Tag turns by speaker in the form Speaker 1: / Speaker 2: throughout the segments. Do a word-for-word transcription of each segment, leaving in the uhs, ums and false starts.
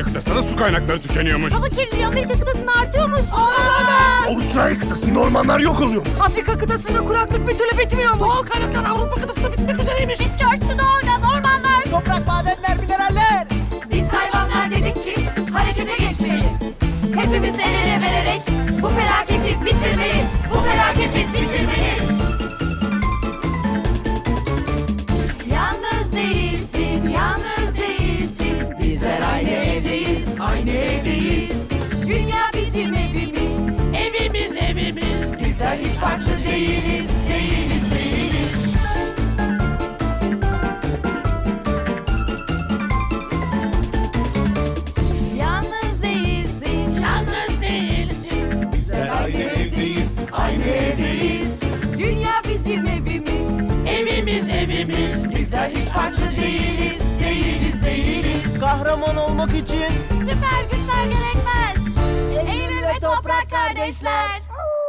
Speaker 1: Asya kıtasında su kaynakları tükeniyormuş.
Speaker 2: Hava kirliliği Amerika kıtasında artıyormuş.
Speaker 1: Avustralya kıtasında ormanlar yok oluyor.
Speaker 3: Afrika kıtasında kuraklık bir türlü bitmiyormuş.
Speaker 4: Doğal kaynaklar Avrupa kıtasında bitmek üzereymiş.
Speaker 2: Bitki örtüsü, doğalgaz, ormanlar.
Speaker 4: Toprak, madenler, mineraller.
Speaker 3: Biz hayvanlar dedik ki harekete geçmeyelim. Hepimiz el ele vererek bu felaketi bitirmeyi, bu felaketi bitirmeyi. Yalnız değilsin, yalnız değilsin. Bizler aynı evdeyiz, aynı evdeyiz. Dünya bizim evimiz,
Speaker 4: Evimiz, evimiz.
Speaker 3: bizler hiç farklı değiliz, değiliz, değiliz. Yalnız değilsin,
Speaker 4: Yalnız değilsin.
Speaker 1: Bizler aynı evdeyiz.
Speaker 3: aynı evdeyiz. Dünya bizim evimiz,
Speaker 4: Evimiz, evimiz.
Speaker 3: bizler hiç farklı değiliz, değiliz, değiliz.
Speaker 4: Kahraman olmak için
Speaker 2: Süper güçler gerekmez. Eylül ve Toprak kardeşler.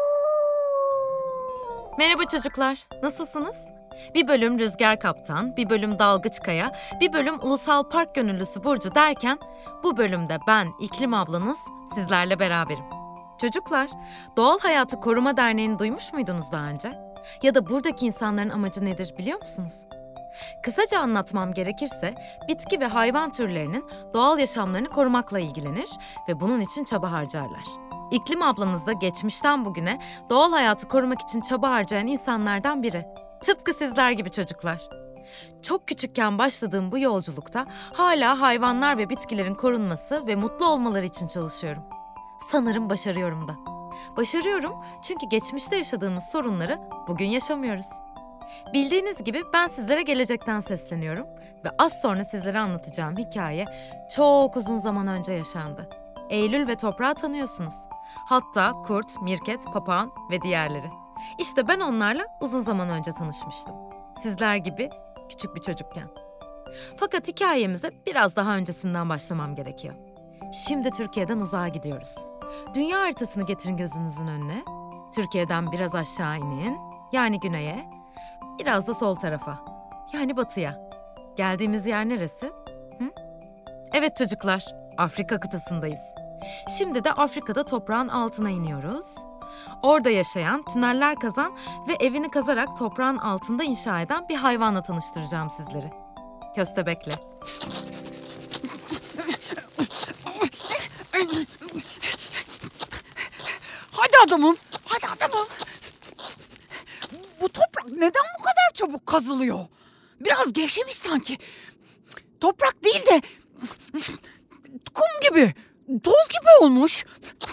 Speaker 5: Merhaba çocuklar, nasılsınız? Bir bölüm Rüzgar Kaptan, bir bölüm Dalgıç Kaya, bir bölüm Ulusal Park Gönüllüsü Burcu derken bu bölümde ben İklim ablanız sizlerle beraberim. Çocuklar, Doğal Hayatı Koruma Derneği'ni duymuş muydunuz daha önce? Ya da buradaki insanların amacı nedir biliyor musunuz? Kısaca anlatmam gerekirse bitki ve hayvan türlerinin doğal yaşamlarını korumakla ilgilenir ve bunun için çaba harcarlar. İklim ablanız da geçmişten bugüne doğal hayatı korumak için çaba harcayan insanlardan biri. Tıpkı sizler gibi çocuklar. Çok küçükken başladığım bu yolculukta hala hayvanlar ve bitkilerin korunması ve mutlu olmaları için çalışıyorum. Sanırım başarıyorum da. Başarıyorum çünkü geçmişte yaşadığımız sorunları bugün yaşamıyoruz. Bildiğiniz gibi ben sizlere gelecekten sesleniyorum ve az sonra sizlere anlatacağım hikaye çok uzun zaman önce yaşandı. Eylül ve Toprağı tanıyorsunuz. Hatta kurt, mirket, papağan ve diğerleri. İşte ben onlarla uzun zaman önce tanışmıştım. Sizler gibi küçük bir çocukken. Fakat hikayemize biraz daha öncesinden başlamam gerekiyor. Şimdi Türkiye'den uzağa gidiyoruz. Dünya haritasını getirin gözünüzün önüne. Türkiye'den biraz aşağı inin, yani güneye. Biraz da sol tarafa, yani batıya. Geldiğimiz yer neresi? Hı? Evet çocuklar, Afrika kıtasındayız. Şimdi de Afrika'da toprağın altına iniyoruz. Orada yaşayan, tüneller kazan ve evini kazarak toprağın altında inşa eden bir hayvanla tanıştıracağım sizleri. Köstebekle.
Speaker 4: Hadi adamım, hadi adamım. Bu toprak neden bu kadar çabuk kazılıyor? Biraz gevşemiş sanki. Toprak değil de kum gibi, toz gibi olmuş.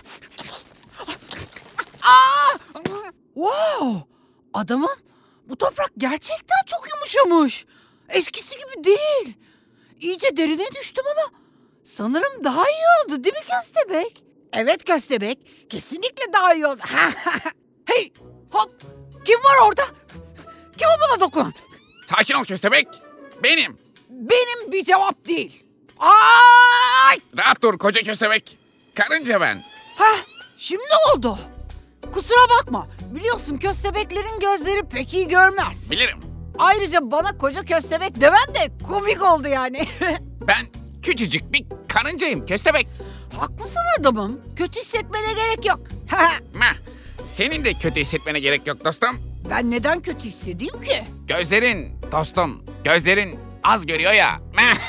Speaker 4: Aa! Wow! Adamım, bu toprak gerçekten çok yumuşamış. Eskisi gibi değil. İyice derine düştüm ama sanırım daha iyi oldu değil mi Köstebek? Evet Köstebek, kesinlikle daha iyi oldu. Hey, hop! Kim var orada? Kim o bana dokunan?
Speaker 6: Sakin ol Köstebek. Benim.
Speaker 4: Benim bir cevap değil. Ay!
Speaker 6: Rahat dur koca Köstebek. Karınca ben.
Speaker 4: Hah, şimdi oldu. Kusura bakma. Biliyorsun köstebeklerin gözleri pek iyi görmez.
Speaker 6: Bilirim.
Speaker 4: Ayrıca bana koca köstebek demen de komik oldu yani.
Speaker 6: Ben küçücük bir karıncayım Köstebek.
Speaker 4: Haklısın adamım. Kötü hissetmene gerek yok.
Speaker 6: Meh. Senin de kötü hissetmene gerek yok dostum.
Speaker 4: Ben neden kötü hissedeyim ki?
Speaker 6: Gözlerin dostum. Gözlerin az görüyor ya.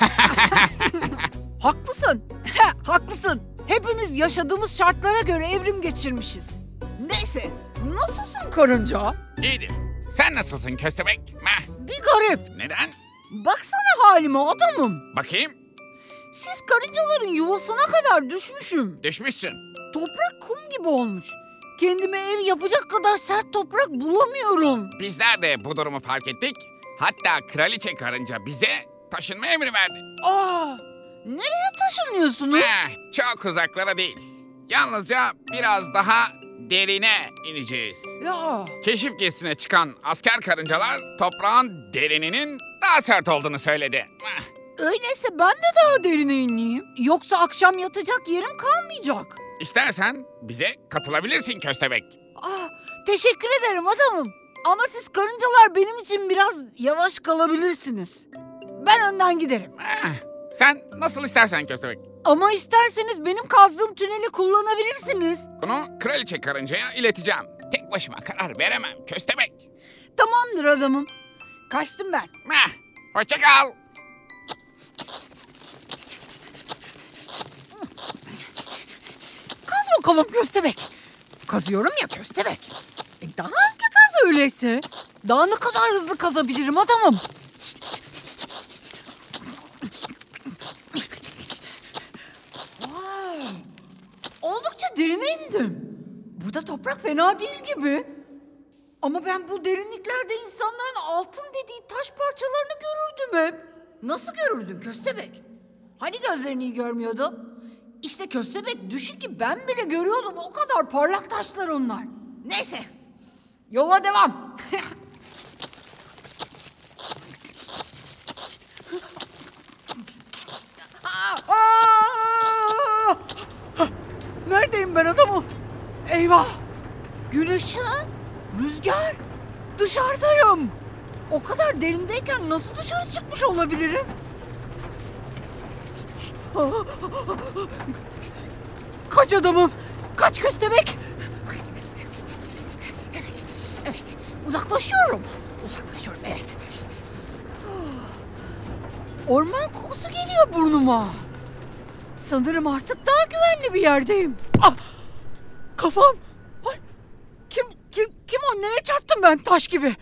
Speaker 4: Haklısın. Haklısın. Hepimiz yaşadığımız şartlara göre evrim geçirmişiz. Neyse, nasılsın karınca?
Speaker 6: İyidir. Sen nasılsın Köstebek? Meh.
Speaker 4: Bir garip.
Speaker 6: Neden?
Speaker 4: Baksana halime adamım.
Speaker 6: Bakayım.
Speaker 4: Siz karıncaların yuvasına kadar düşmüşüm.
Speaker 6: Düşmüşsün.
Speaker 4: Toprak kum gibi olmuş. Kendime ev yapacak kadar sert toprak bulamıyorum.
Speaker 6: Bizler de bu durumu fark ettik. Hatta kraliçe karınca bize taşınma emri verdi.
Speaker 4: Aa, nereye taşınıyorsunuz?
Speaker 6: Eh, çok uzaklara değil. Yalnızca biraz daha derine ineceğiz.
Speaker 4: Ya,
Speaker 6: Keşif gezisine çıkan asker karıncalar toprağın derininin daha sert olduğunu söyledi. Eh,
Speaker 4: öyleyse ben de daha derine ineyim. Yoksa akşam yatacak yerim kalmayacak.
Speaker 6: İstersen bize katılabilirsin Köstebek.
Speaker 4: Aa, teşekkür ederim adamım. Ama siz karıncalar benim için biraz yavaş kalabilirsiniz. Ben önden giderim.
Speaker 6: Eh, Sen nasıl istersen Köstebek.
Speaker 4: Ama isterseniz benim kazdığım tüneli kullanabilirsiniz.
Speaker 6: Bunu kraliçe karıncaya ileteceğim. Tek başıma karar veremem Köstebek.
Speaker 4: Tamamdır adamım. Kaçtım ben.
Speaker 6: Heh, hoşça kal.
Speaker 4: Kaz bakalım köstebek. Kazıyorum ya köstebek. E daha hızlı kaz öyleyse. Daha ne kadar hızlı kazabilirim adamım? Vay. Oldukça derine indim. Burada toprak fena değil gibi. Ama ben bu derinliklerde insanların altın dediği taş parçalarını görürdüm hep. Nasıl görürdün köstebek? Hani gözlerini iyi görmüyordu? İşte köstebek düşün ki ben bile görüyordum, o kadar parlak taşlar onlar. Neyse, yola devam. Aa! Neredeyim ben adamım? Eyvah! Gün ışığı, rüzgar, dışarıdayım. O kadar derindeyken nasıl dışarı çıkmış olabilirim? Kaç adamım, kaç köstebek. Evet, evet, uzaklaşıyorum. Uzaklaşıyorum, evet. Orman kokusu geliyor burnuma. Sanırım artık daha güvenli bir yerdeyim. Ah! Kafam! Ay! Kim, kim, kim o? Neye çarptım ben taş gibi?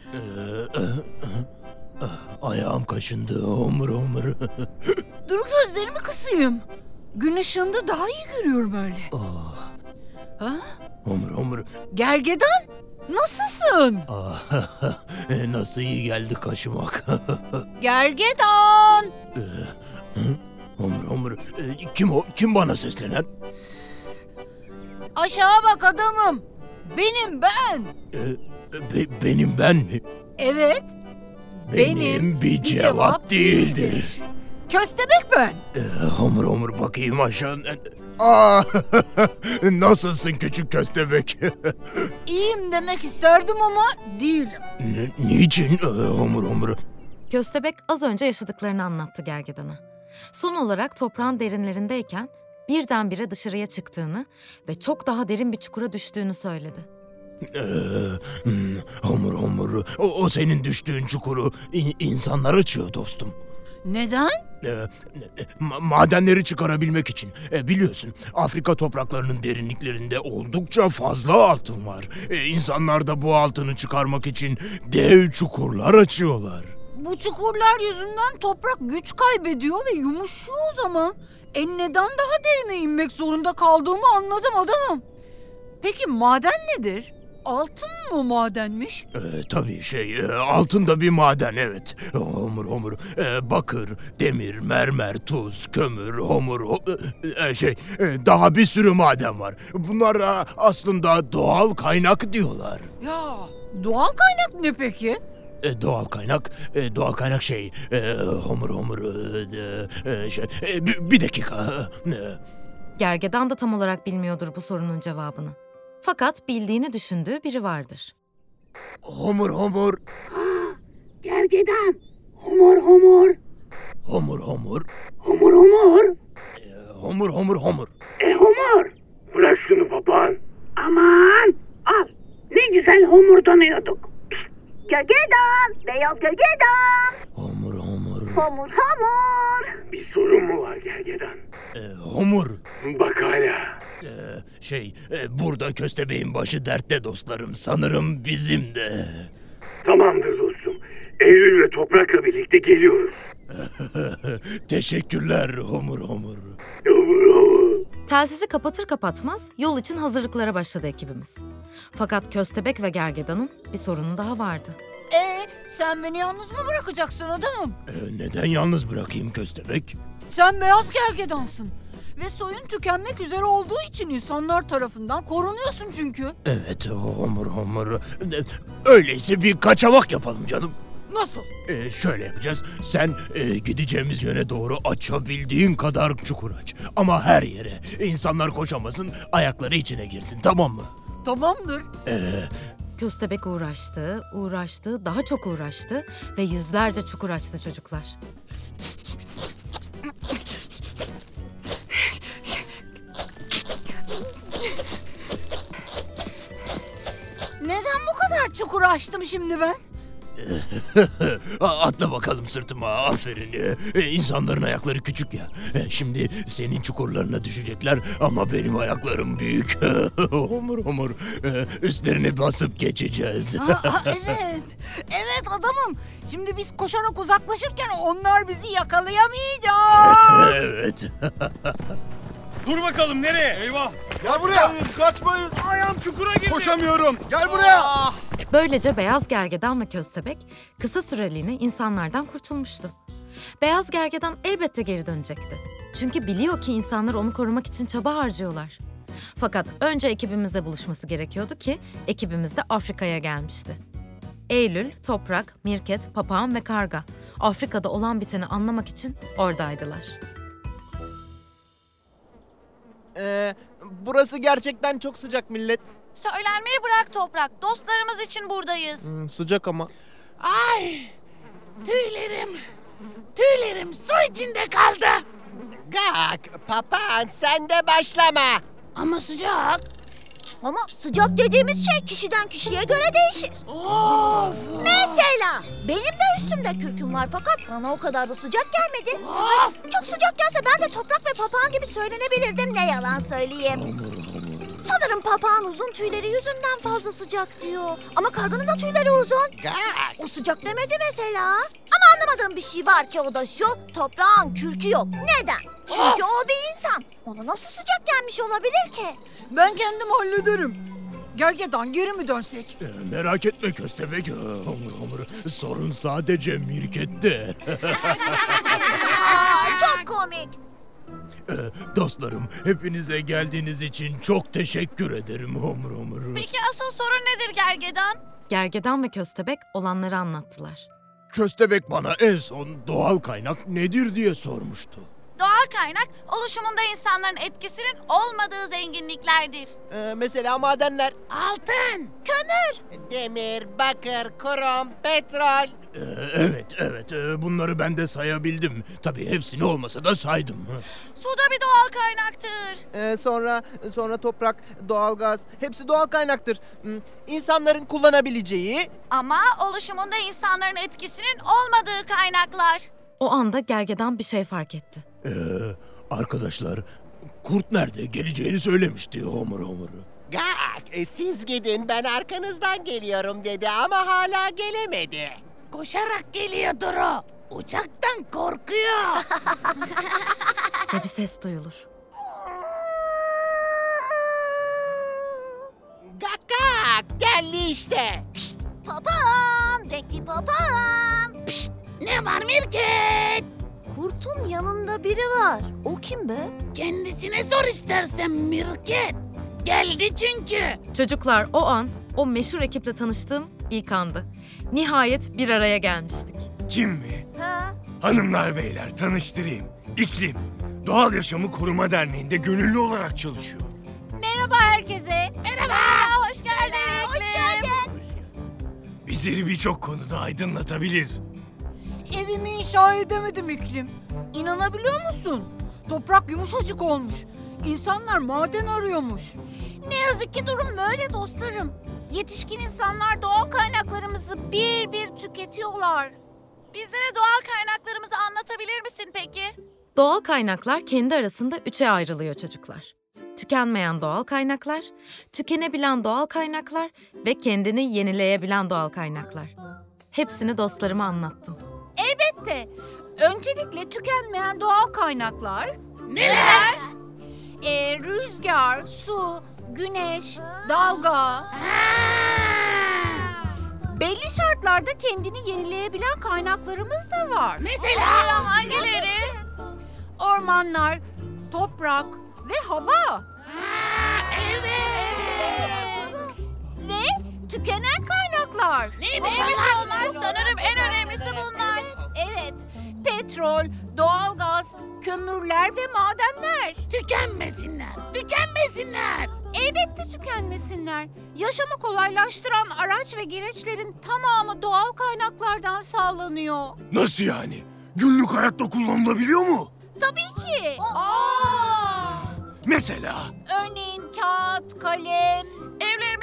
Speaker 7: Ayağım kaşındı, homur homur.
Speaker 4: Dur gözlerimi kısayım. Gün ışığında daha iyi görüyorum öyle.
Speaker 7: Oh,
Speaker 4: Ha?
Speaker 7: homur homur.
Speaker 4: Gergedan, nasılsın?
Speaker 7: Ah, nasıl iyi geldi kaşımak.
Speaker 4: Gergedan!
Speaker 7: Homur homur. Kim o? Kim bana seslenen?
Speaker 4: Aşağı bak adamım. Benim ben.
Speaker 7: Be- benim ben mi?
Speaker 4: Evet.
Speaker 7: Benim, bir cevap, değildir.
Speaker 4: Köstebek ben.
Speaker 7: Ee, homur homur bakayım aşağı. Aa, nasılsın küçük köstebek?
Speaker 4: İyiyim demek isterdim ama değilim.
Speaker 7: N- niçin ee, homur homur?
Speaker 5: Köstebek az önce yaşadıklarını anlattı Gergedan'a. Son olarak toprağın derinlerindeyken birdenbire dışarıya çıktığını ve çok daha derin bir çukura düştüğünü söyledi.
Speaker 7: Ee, hmm, homur homur. O, o senin düştüğün çukuru in- insanlar açıyor dostum.
Speaker 4: Neden?
Speaker 7: Ee, ma- madenleri çıkarabilmek için. Ee, biliyorsun Afrika topraklarının derinliklerinde oldukça fazla altın var. Ee, insanlar da bu altını çıkarmak için dev çukurlar açıyorlar.
Speaker 4: Bu çukurlar yüzünden toprak güç kaybediyor ve yumuşuyor o zaman. E neden daha derine inmek zorunda kaldığımı anladım adamım. Peki maden nedir? Altın mı madenmiş?
Speaker 7: Ee, tabii şey, e, altın da bir maden evet. Homur homur, e, bakır, demir, mermer, tuz, kömür, homur, ho- e, şey, e, daha bir sürü maden var. Bunlara aslında doğal kaynak diyorlar.
Speaker 4: Ya doğal kaynak ne peki?
Speaker 7: E, doğal kaynak, e, doğal kaynak şey, e, homur homur, e, e, şey, e, bir, bir dakika. E,
Speaker 5: Gergedan da tam olarak bilmiyordur bu sorunun cevabını. Fakat bildiğini düşündüğü biri vardır.
Speaker 7: homur homur,
Speaker 8: Gergedan. Homur homur.
Speaker 7: homur homur,
Speaker 8: Homur homur.
Speaker 7: e, homur homur homur.
Speaker 8: E homur.
Speaker 1: Bırak şunu papağan.
Speaker 8: Aman. Al. Ne güzel homurdanıyorduk. Pişt, Gergedan. Beyaz gergedan.
Speaker 7: Homur homur,
Speaker 8: Homur homur.
Speaker 1: Bir sorun mu var gergedan?
Speaker 7: e, homur.
Speaker 1: Bak hala.
Speaker 7: Ee, şey, e, burada köstebeğin başı dertte dostlarım. Sanırım bizim de.
Speaker 1: Tamamdır dostum. Eylül ve Toprak'la birlikte geliyoruz.
Speaker 7: Teşekkürler homur homur.
Speaker 1: Homur homur.
Speaker 5: Telsizi kapatır kapatmaz yol için hazırlıklara başladı ekibimiz. Fakat Köstebek ve Gergedan'ın bir sorunu daha vardı.
Speaker 4: E sen beni yalnız mı bırakacaksın adamım?
Speaker 7: Ee, neden yalnız bırakayım köstebek?
Speaker 4: Sen beyaz gergedansın. Ve soyun tükenmek üzere olduğu için insanlar tarafından korunuyorsun çünkü.
Speaker 7: Evet homur homur. Ee, Öyleyse bir kaçamak yapalım canım.
Speaker 4: Nasıl?
Speaker 7: Ee, şöyle yapacağız. Sen e, gideceğimiz yöne doğru açabildiğin kadar çukur aç. Ama her yere. İnsanlar koşamasın, ayakları içine girsin, tamam mı?
Speaker 4: Tamamdır.
Speaker 7: Ee,
Speaker 5: Köstebek uğraştı, uğraştı, daha çok uğraştı ve yüzlerce çukur açtı çocuklar.
Speaker 4: çukuru açtım şimdi ben?
Speaker 7: Atla bakalım sırtıma, aferin. Ee, İnsanların ayakları küçük ya. Ee, Şimdi senin çukurlarına düşecekler ama benim ayaklarım büyük. Homur homur. Ee, Üstlerine basıp geçeceğiz.
Speaker 4: Aa, aa, evet. Evet adamım. Şimdi biz koşarak uzaklaşırken onlar bizi yakalayamayacak.
Speaker 7: Evet.
Speaker 9: Dur bakalım nereye? Eyvah.
Speaker 10: Gel buraya. Kaçmayın. Ayağım çukura girdi.
Speaker 9: Koşamıyorum.
Speaker 10: Gel buraya.
Speaker 5: Böylece beyaz gergedan ve köstebek kısa süreliğine insanlardan kurtulmuştu. Beyaz gergedan elbette geri dönecekti. Çünkü biliyor ki insanlar onu korumak için çaba harcıyorlar. Fakat önce ekibimizle buluşması gerekiyordu ki ekibimiz de Afrika'ya gelmişti. Eylül, Toprak, Mirket, Papağan ve Karga Afrika'da olan biteni anlamak için oradaydılar.
Speaker 10: Ee, burası gerçekten çok sıcak millet.
Speaker 2: Söylenmeyi bırak Toprak. Dostlarımız için buradayız.
Speaker 10: Hmm, sıcak ama.
Speaker 8: Ay, tüylerim, tüylerim su içinde kaldı.
Speaker 10: Gak, papağan sen de başlama.
Speaker 8: Ama sıcak.
Speaker 2: Ama sıcak dediğimiz şey kişiden kişiye göre değişir.
Speaker 8: Of.
Speaker 2: Mesela benim de üstümde kürküm var fakat bana o kadar da sıcak gelmedi. Ay, çok sıcak gelse ben de Toprak ve Papağan gibi söylenebilirdim, ne yalan söyleyeyim. Sanırım papağan uzun tüyleri yüzünden fazla sıcak diyor. Ama karganın da tüyleri uzun.
Speaker 10: Gak.
Speaker 2: O sıcak demedi mesela. Ama anlamadığım bir şey var ki o da şu: toprağın kürkü yok. Neden? Çünkü o bir insan. Ona nasıl sıcak gelmiş olabilir ki?
Speaker 4: Ben kendim hallederim. Gergedan geri mi dönsek?
Speaker 7: Ee, Merak etme köstebek. Ee, Homur homur. Sorun sadece Mirket'te.
Speaker 2: Aa, çok komik.
Speaker 7: Ee, Dostlarım, hepinize geldiğiniz için çok teşekkür ederim. Homur homur.
Speaker 2: Peki asıl sorun nedir Gergedan?
Speaker 5: Gergedan ve köstebek olanları anlattılar.
Speaker 7: Köstebek bana en son doğal kaynak nedir diye sormuştu.
Speaker 2: Doğal kaynak oluşumunda insanların etkisinin olmadığı zenginliklerdir.
Speaker 10: Ee, mesela madenler.
Speaker 8: Altın.
Speaker 2: Kömür,
Speaker 10: Demir, bakır, krom, petrol.
Speaker 7: Ee, evet, evet. Ee, bunları ben de sayabildim. Tabii hepsini olmasa da saydım.
Speaker 2: su da bir doğal kaynaktır.
Speaker 10: Ee, sonra sonra toprak, doğalgaz. Hepsi doğal kaynaktır. Hmm, İnsanların kullanabileceği.
Speaker 2: Ama oluşumunda insanların etkisinin olmadığı kaynaklar.
Speaker 5: O anda gergedan bir şey fark etti.
Speaker 7: Ee, arkadaşlar, kurt nerede? Geleceğini söylemişti homur homur.
Speaker 10: Gak, e, siz gidin ben arkanızdan geliyorum dedi ama hala gelemedi.
Speaker 8: Koşarak geliyordur o. Uçaktan korkuyor.
Speaker 5: Ve bir ses duyulur.
Speaker 10: Gak gak, geldi işte.
Speaker 2: Papağan, renkli papağan.
Speaker 8: Ne var Mirket?
Speaker 2: Kurtun yanında biri var. O kim be?
Speaker 8: Kendisine sor istersen Mirket. Geldi çünkü.
Speaker 5: Çocuklar, o an o meşhur ekiple tanıştığım ilk andı. Nihayet bir araya gelmiştik.
Speaker 9: Kim mi?
Speaker 2: Ha?
Speaker 9: Hanımlar beyler tanıştırayım. İklim. Doğal Yaşamı Koruma Derneği'nde gönüllü olarak çalışıyor.
Speaker 2: Merhaba herkese. Merhaba. Hoş geldin. Hoş geldin.
Speaker 9: Bizleri birçok konuda aydınlatabilir.
Speaker 4: Evimi inşa edemedim iklim. İnanabiliyor musun? Toprak yumuşacık olmuş. İnsanlar maden arıyormuş.
Speaker 2: Ne yazık ki durum böyle dostlarım. Yetişkin insanlar doğal kaynaklarımızı bir bir tüketiyorlar. Bizlere doğal kaynaklarımızı anlatabilir misin peki?
Speaker 5: Doğal kaynaklar kendi arasında üçe ayrılıyor çocuklar. Tükenmeyen doğal kaynaklar, tükenebilen doğal kaynaklar ve kendini yenileyebilen doğal kaynaklar. Hepsini dostlarıma anlattım.
Speaker 2: Elbette. Öncelikle tükenmeyen doğal kaynaklar.
Speaker 8: Neler?
Speaker 2: Ee, rüzgar, su, güneş, dalga. Belli şartlarda kendini yenileyebilen kaynaklarımız da var.
Speaker 8: Mesela?
Speaker 2: hangileri? Ormanlar, toprak ve hava.
Speaker 8: Evet.
Speaker 2: Ve tükenen kaynaklar.
Speaker 8: Neymiş
Speaker 2: onlar? Sanırım en önemlisi bunlar. Evet, petrol, doğalgaz, kömürler ve madenler.
Speaker 8: Tükenmesinler. Tükenmesinler.
Speaker 2: Elbette tükenmesinler. Yaşamı kolaylaştıran araç ve gereçlerin tamamı doğal kaynaklardan sağlanıyor.
Speaker 9: Nasıl yani? Günlük hayatta kullanılabiliyor mu?
Speaker 2: Tabii ki. Aa!
Speaker 9: Mesela?
Speaker 2: Örneğin kağıt, kalem. Evlerimizde kullanıyoruz.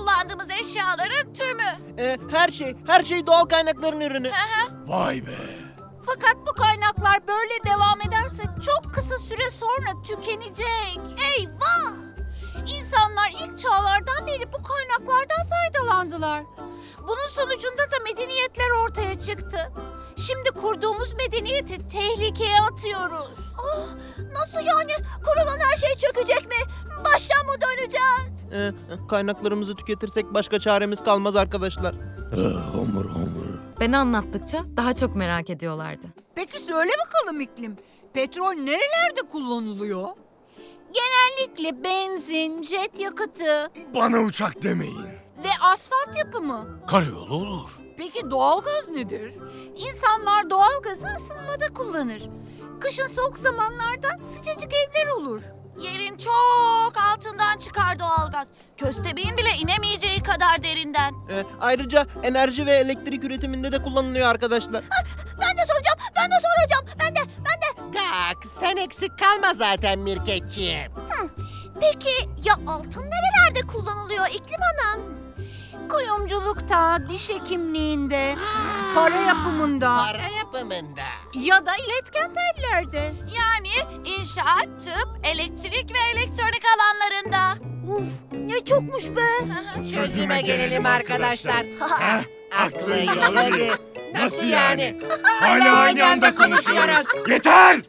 Speaker 2: kullandığımız eşyaların tümü.
Speaker 10: Ee, her şey, her şey doğal kaynakların ürünü.
Speaker 9: Vay be.
Speaker 2: Fakat bu kaynaklar böyle devam ederse çok kısa süre sonra tükenecek. Eyvah! İnsanlar ilk çağlardan beri bu kaynaklardan faydalandılar. Bunun sonucunda da medeniyetler ortaya çıktı. Şimdi kurduğumuz medeniyeti tehlikeye atıyoruz. Ah, nasıl yani? Kurulan her şey çökecek mi? Baştan mı döneceğiz?
Speaker 10: Ee, kaynaklarımızı tüketirsek başka çaremiz kalmaz arkadaşlar.
Speaker 7: Eh, homur homur.
Speaker 5: Ben anlattıkça daha çok merak ediyorlardı.
Speaker 4: Peki söyle bakalım iklim. Petrol nerelerde kullanılıyor?
Speaker 2: Genellikle benzin, jet yakıtı
Speaker 9: Bana uçak demeyin.
Speaker 2: ve asfalt yapımı.
Speaker 9: Karayolu olur.
Speaker 4: Peki doğalgaz nedir?
Speaker 2: İnsanlar doğalgazı ısınmada kullanır. Kışın soğuk zamanlarda sıcacık evler olur. Yerin çok altından çıkar doğalgaz. Köstebeğin bile inemeyeceği kadar derinden.
Speaker 10: Ee, ayrıca enerji ve elektrik üretiminde de kullanılıyor arkadaşlar.
Speaker 2: Ben de soracağım, ben de soracağım. Ben de, ben de.
Speaker 11: Gak, sen eksik kalma zaten Mirketçiğim.
Speaker 2: Peki ya altın nerelerde kullanılıyor İklim Hanım? Kuyumculukta, diş hekimliğinde, para yapımında
Speaker 11: Para yapımında.
Speaker 2: ya da iletken tellerde. Yani inşaat, tıp, elektrik ve elektronik alanlarında. Uf, ne çokmuş be.
Speaker 11: Çözüme gelelim arkadaşlar.
Speaker 9: Heh,
Speaker 11: Aklı yolu. Nasıl yani?
Speaker 9: Hala aynı anda konuşuyoruz. Yeter!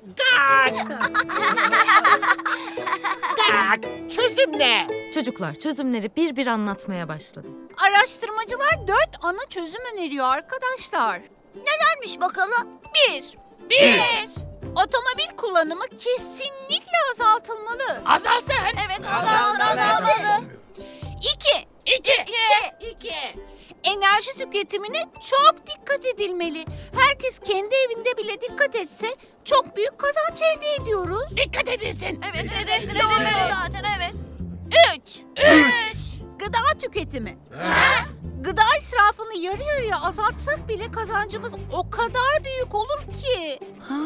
Speaker 11: Gak, çözüm ne?
Speaker 5: Çocuklar çözümleri bir bir anlatmaya başladı.
Speaker 2: Araştırmacılar dört ana çözüm öneriyor arkadaşlar. Nelermiş bakalım? Bir. Bir. Otomobil kullanımı kesinlikle azaltılmalı.
Speaker 8: Azalsın.
Speaker 2: Evet,
Speaker 11: Azalmalı.
Speaker 2: azaltılmalı. İki.
Speaker 8: İki.
Speaker 2: İki. İki. Enerji tüketimine çok dikkat edilmeli. Herkes kendi evinde bile dikkat etse çok büyük kazanç elde ediyoruz.
Speaker 8: Dikkat edilsin.
Speaker 2: Evet, edilsin edilmeli zaten, evet. Üç. Üç. Gıda tüketimi. Gıda israfını yarı yarıya azaltsak bile kazancımız o kadar büyük olur ki.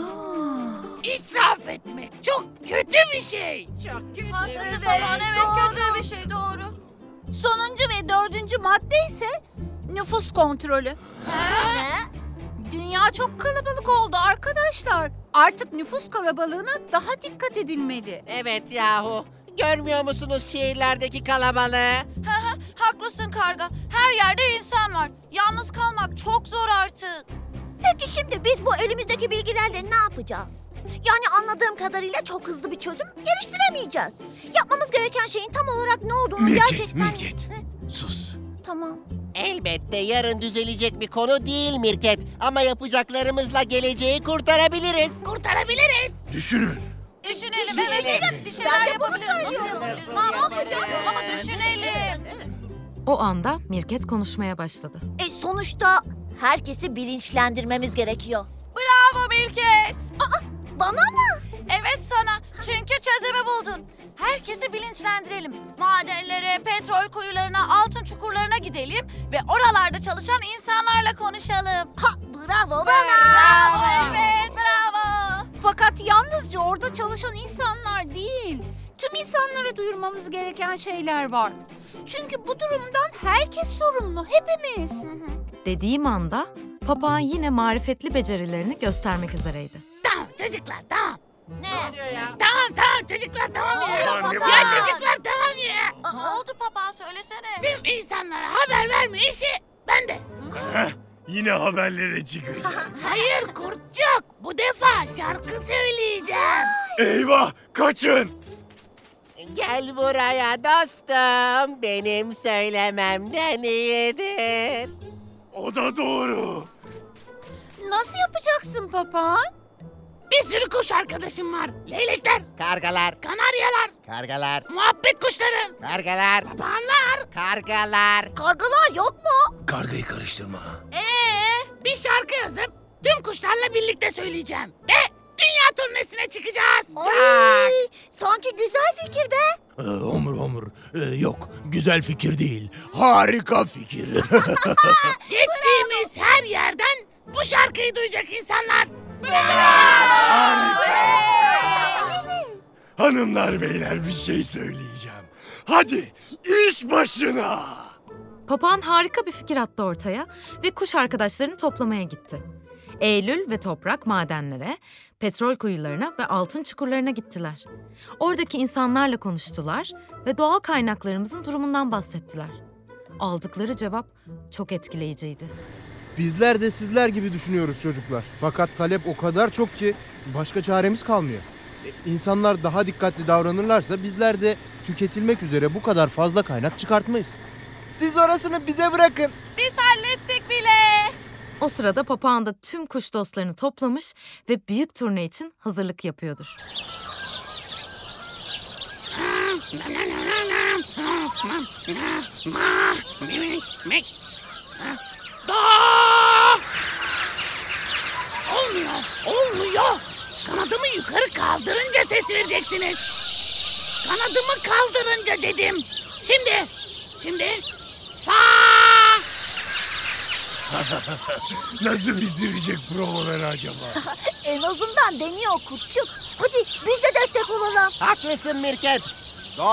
Speaker 8: İsraf etmek çok kötü bir şey.
Speaker 11: Çok kötü
Speaker 2: Haklısın
Speaker 11: bir
Speaker 2: Orhan,
Speaker 11: şey.
Speaker 2: evet, kötü bir şey, doğru. Sonuncu ve dördüncü madde ise nüfus kontrolü. Ne? Dünya çok kalabalık oldu arkadaşlar. Artık nüfus kalabalığına daha dikkat edilmeli.
Speaker 11: Evet yahu. Görmüyor musunuz şehirlerdeki kalabalığı?
Speaker 2: Haklısın Karga. Her yerde insan var. Yalnız kalmak çok zor artık. Peki şimdi biz bu elimizdeki bilgilerle ne yapacağız? Yani anladığım kadarıyla çok hızlı bir çözüm geliştiremeyeceğiz. Yapmamız gereken şeyin tam olarak ne olduğunu
Speaker 9: Mirket,
Speaker 2: gerçekten...
Speaker 9: Mirket. Sus.
Speaker 2: Tamam.
Speaker 11: Elbette yarın düzelecek bir konu değil Mirket. Ama yapacaklarımızla geleceği kurtarabiliriz.
Speaker 8: Kurtarabiliriz.
Speaker 9: Düşünün.
Speaker 2: Düşünelim.
Speaker 11: Düşünelim.
Speaker 2: Bir şeyler yapabiliriz.
Speaker 11: Nasıl
Speaker 2: Ne yapacağız
Speaker 11: yaparız?
Speaker 2: ama düşünelim.
Speaker 5: O anda Mirket konuşmaya başladı.
Speaker 2: E sonuçta herkesi bilinçlendirmemiz gerekiyor. Bravo Mirket. Aa, bana mı? Evet sana. Çünkü çözümü buldun. Herkesi bilinçlendirelim. Madenlere, petrol kuyularına, altın çukurlarına gidelim ve oralarda çalışan insanlarla konuşalım. Ha, bravo bana. Bravo, evet, bravo. Fakat yalnızca orada çalışan insanlar değil, tüm insanlara duyurmamız gereken şeyler var. Çünkü bu durumdan herkes sorumlu, hepimiz.
Speaker 5: Dediğim anda papağan yine marifetli becerilerini göstermek üzereydi.
Speaker 8: Tamam çocuklar tamam.
Speaker 2: Ne?
Speaker 11: oluyor ya?
Speaker 8: Tamam tamam çocuklar tamam ya.
Speaker 9: Aman ne
Speaker 8: Ya
Speaker 9: var?
Speaker 8: çocuklar tamam ya.
Speaker 2: Ne oldu papa, söylesene.
Speaker 8: Tüm insanlara haber verme işi bende.
Speaker 9: Heh, yine haberlere çıkacağım.
Speaker 8: Hayır kurtçuk. Bu defa şarkı söyleyeceğim.
Speaker 9: Eyvah, kaçın.
Speaker 11: Gel buraya dostum. Benim söylememden iyidir.
Speaker 9: O da doğru.
Speaker 2: Nasıl yapacaksın papağan?
Speaker 8: Bir sürü kuş arkadaşım var. Leylekler,
Speaker 11: Kargalar,
Speaker 8: kanaryalar,
Speaker 11: kargalar,
Speaker 8: muhabbet kuşları,
Speaker 11: kargalar,
Speaker 8: papağanlar.
Speaker 11: kargalar.
Speaker 2: Kargalar yok mu?
Speaker 9: Kargayı karıştırma.
Speaker 8: Ee, bir şarkı yazıp tüm kuşlarla birlikte söyleyeceğim. Ve dünya turnesine çıkacağız.
Speaker 2: Ay, sanki güzel fikir be.
Speaker 7: Eh, homur homur. Eh, yok, güzel fikir değil. Harika fikir.
Speaker 8: Geçtiğimiz her yerden bu şarkıyı duyacak insanlar.
Speaker 9: Hanımlar beyler bir şey söyleyeceğim. Hadi iş başına.
Speaker 5: Papağan harika bir fikir attı ortaya ve kuş arkadaşlarını toplamaya gitti. Eylül ve Toprak madenlere, petrol kuyularına ve altın çukurlarına gittiler. Oradaki insanlarla konuştular ve doğal kaynaklarımızın durumundan bahsettiler. Aldıkları cevap çok etkileyiciydi.
Speaker 10: Bizler de sizler gibi düşünüyoruz çocuklar. Fakat talep o kadar çok ki başka çaremiz kalmıyor. E, İnsanlar daha dikkatli davranırlarsa bizler de tüketilmek üzere bu kadar fazla kaynak çıkartmayız. Siz orasını bize bırakın.
Speaker 3: Biz hallettik bile.
Speaker 5: O sırada papağan da tüm kuş dostlarını toplamış ve büyük turne için hazırlık yapıyordur.
Speaker 8: Olmuyor, olmuyor. Kanadımı yukarı kaldırınca ses vereceksiniz. Kanadımı kaldırınca dedim. Şimdi, şimdi. Fa.
Speaker 9: Nasıl bitirecek provaları acaba?
Speaker 2: En azından deniyor kurtçuk. Hadi biz de destek olalım.
Speaker 11: Haklısın Mirket. Do.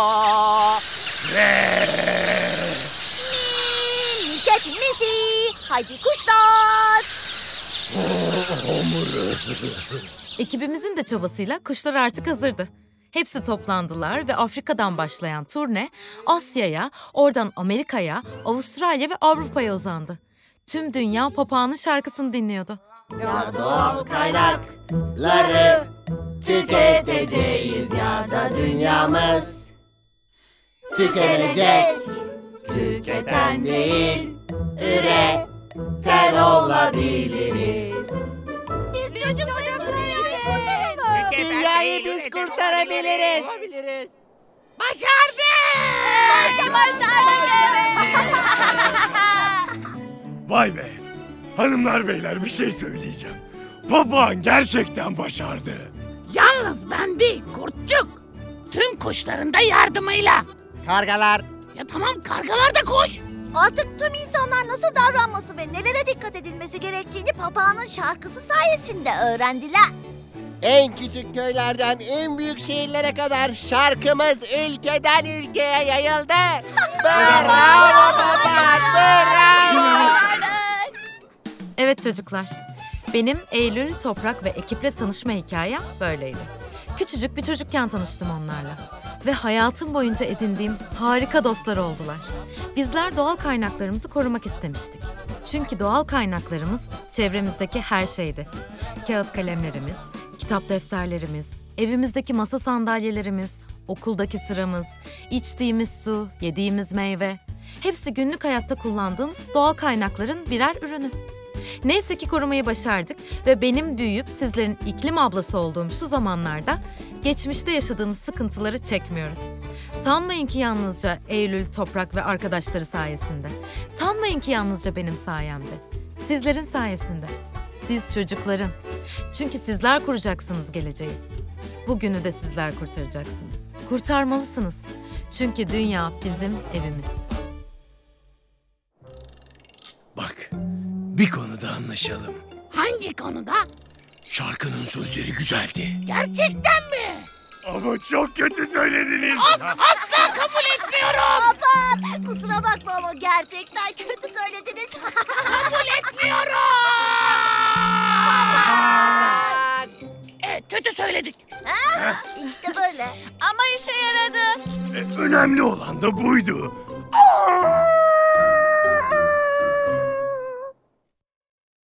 Speaker 2: Milket misi. Haydi kuşlar.
Speaker 5: Ekibimizin de çabasıyla kuşlar artık hazırdı. Hepsi toplandılar ve Afrika'dan başlayan turne Asya'ya, oradan Amerika'ya, Avustralya ve Avrupa'ya uzandı. Tüm dünya papağanın şarkısını dinliyordu.
Speaker 11: Ya doğal kaynakları tüketeceğiz ya da dünyamız tükenecek. Tüketen değil, üreten olabiliriz.
Speaker 2: Biz çocukları kurtaralım.
Speaker 11: Dünyayı biz kurtarabiliriz.
Speaker 8: Başardık!
Speaker 2: Başa başardık.
Speaker 9: Vay be! Hanımlar beyler bir şey söyleyeceğim. Papağan gerçekten başardı.
Speaker 8: Yalnız ben değil kurtçuk. Tüm kuşların da yardımıyla.
Speaker 11: Kargalar.
Speaker 8: Ya tamam kargalar da kuş.
Speaker 2: Artık tüm insanlar nasıl davranması ve nelere dikkat edilmesi gerektiğini papağanın şarkısı sayesinde öğrendiler.
Speaker 11: En küçük köylerden en büyük şehirlere kadar şarkımız ülkeden ülkeye yayıldı. Bravo papağan, bravo.
Speaker 5: Evet çocuklar, benim Eylül, Toprak ve ekiple tanışma hikayem böyleydi. Küçücük bir çocukken tanıştım onlarla. Ve hayatım boyunca edindiğim harika dostlar oldular. Bizler doğal kaynaklarımızı korumak istemiştik. Çünkü doğal kaynaklarımız çevremizdeki her şeydi. Kağıt kalemlerimiz, kitap defterlerimiz, evimizdeki masa sandalyelerimiz, okuldaki sıramız, içtiğimiz su, yediğimiz meyve. Hepsi günlük hayatta kullandığımız doğal kaynakların birer ürünü. Neyse ki korumayı başardık ve benim büyüyüp sizlerin iklim ablası olduğum şu zamanlarda geçmişte yaşadığımız sıkıntıları çekmiyoruz. Sanmayın ki yalnızca Eylül, Toprak ve arkadaşları sayesinde. Sanmayın ki yalnızca benim sayemde. Sizlerin sayesinde. Siz çocukların. Çünkü sizler kuracaksınız geleceği. Bugünü de sizler kurtaracaksınız. Kurtarmalısınız. Çünkü dünya bizim evimiz.
Speaker 9: Bak, bir konuda anlaşalım.
Speaker 8: Hangi konuda?
Speaker 9: Şarkının sözleri güzeldi.
Speaker 8: Gerçekten mi?
Speaker 9: Ama çok kötü söylediniz.
Speaker 8: As asla kabul etmiyorum.
Speaker 2: Baba kusura bakma ama gerçekten kötü söylediniz.
Speaker 8: Kabul etmiyorum. Evet kötü söyledik.
Speaker 2: Ha? İşte böyle.
Speaker 3: Ama işe yaradı.
Speaker 9: E, önemli olan da buydu. Aa!